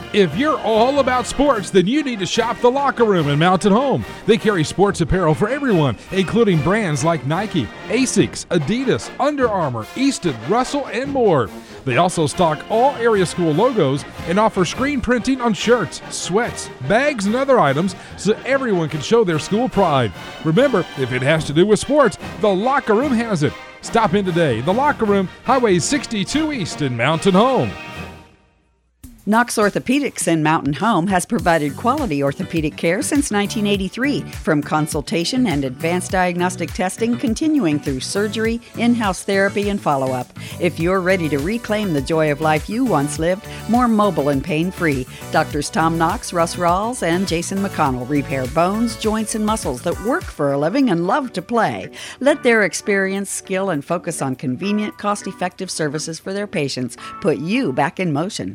If you're all about sports, then you need to shop The Locker Room in Mountain Home. They carry sports apparel for everyone, including brands like Nike, Asics, Adidas, Under Armour, Easton, Russell, and more. They also stock all area school logos and offer screen printing on shirts, sweats, bags, and other items so everyone can show their school pride. Remember, if it has to do with sports, The Locker Room has it. Stop in today. The Locker Room, Highway 62 East in Mountain Home. Knox Orthopedics in Mountain Home has provided quality orthopedic care since 1983, from consultation and advanced diagnostic testing continuing through surgery, in-house therapy, and follow-up. If you're ready to reclaim the joy of life you once lived, more mobile and pain-free, Doctors Tom Knox, Russ Rawls, and Jason McConnell repair bones, joints, and muscles that work for a living and love to play. Let their experience, skill, and focus on convenient, cost-effective services for their patients put you back in motion.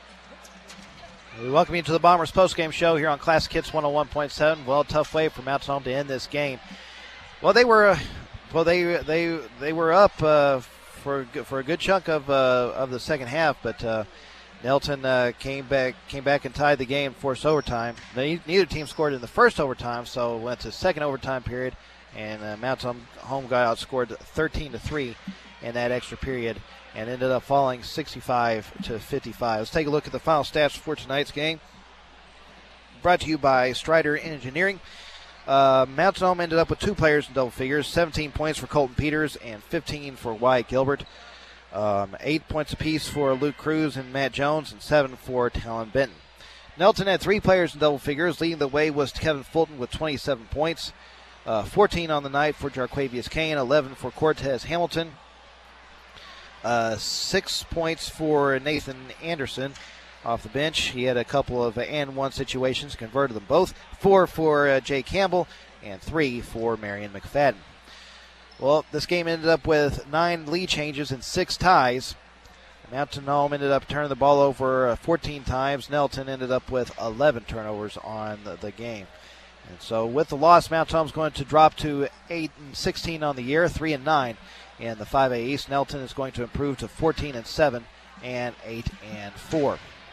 We welcome you to the Bombers postgame show here on Classic Hits 101.7. Well, tough way for Mountain Home to end this game. Well, they were up for a good chunk of the second half, but Nelton came back and tied the game, forced overtime. Neither team scored in the first overtime, so went to second overtime period, and Mountain Home got outscored 13-3 in that extra period, and ended up falling 65-55. Let's take a look at the final stats for tonight's game. Brought to you by Strider Engineering. Mountain Home ended up with two players in double figures, 17 points for Colton Peters and 15 for Wyatt Gilbert. 8 points apiece for Luke Cruz and Matt Jones, and 7 for Talon Benton. Nelton had three players in double figures. Leading the way was Kevin Fulton with 27 points. 14 on the night for Jarquavius Kane, 11 for Cortez Hamilton. 6 points for Nathan Anderson off the bench. He had a couple of and one situations, converted them both. 4 for Jay Campbell, and 3 for Marion McFadden. Well, this game ended up with 9 lead changes and 6 ties. Mountain Home ended up turning the ball over 14 times. Nelton ended up with 11 turnovers on the game. And so with the loss, Mountain Home's going to drop to 8-16 on the year, 3-9 in the 5A East. Nelton is going to improve to 14-7 and 8-4.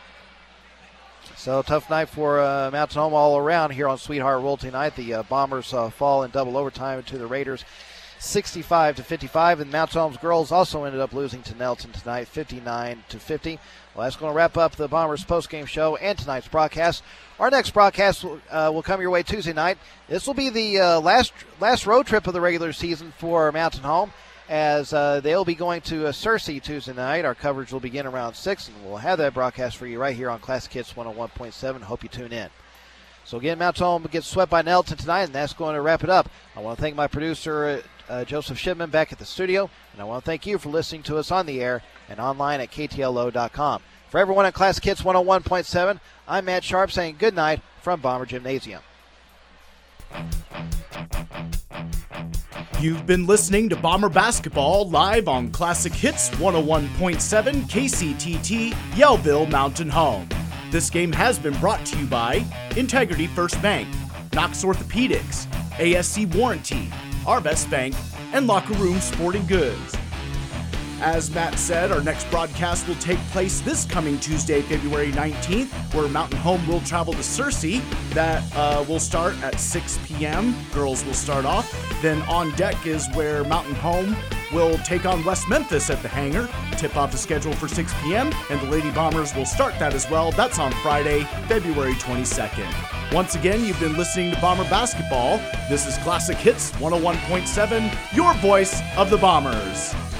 So tough night for Mountain Home all around here on Sweetheart Royalty Night. The Bombers fall in double overtime to the Raiders, 65-55, and Mountain Home's girls also ended up losing to Nelton tonight, 59-50. Well, that's going to wrap up the Bombers postgame show and tonight's broadcast. Our next broadcast will come your way Tuesday night. This will be the last road trip of the regular season for Mountain Home, as they'll be going to Searcy Tuesday night. Our coverage will begin around 6, and we'll have that broadcast for you right here on Classic Hits 101.7. Hope you tune in. So again, Mountain Home gets swept by Nelton tonight, and that's going to wrap it up. I want to thank my producer, Joseph Shipman, back at the studio, and I want to thank you for listening to us on the air and online at KTLO.com. For everyone at Classic Hits 101.7, I'm Matt Sharp saying good night from Bomber Gymnasium. You've been listening to Bomber Basketball live on Classic Hits 101.7 KCTT, Yellville Mountain Home. This game has been brought to you by Integrity First Bank, Knox Orthopedics, ASC Warranty, Arvest Bank, and Locker Room Sporting Goods. As Matt said, our next broadcast will take place this coming Tuesday, February 19th, where Mountain Home will travel to Searcy. That will start at 6 p.m. Girls will start off. Then on deck is where Mountain Home will take on West Memphis at the hangar. Tip-off is scheduled for 6 p.m., and the Lady Bombers will start that as well. That's on Friday, February 22nd. Once again, you've been listening to Bomber Basketball. This is Classic Hits 101.7, your voice of the Bombers.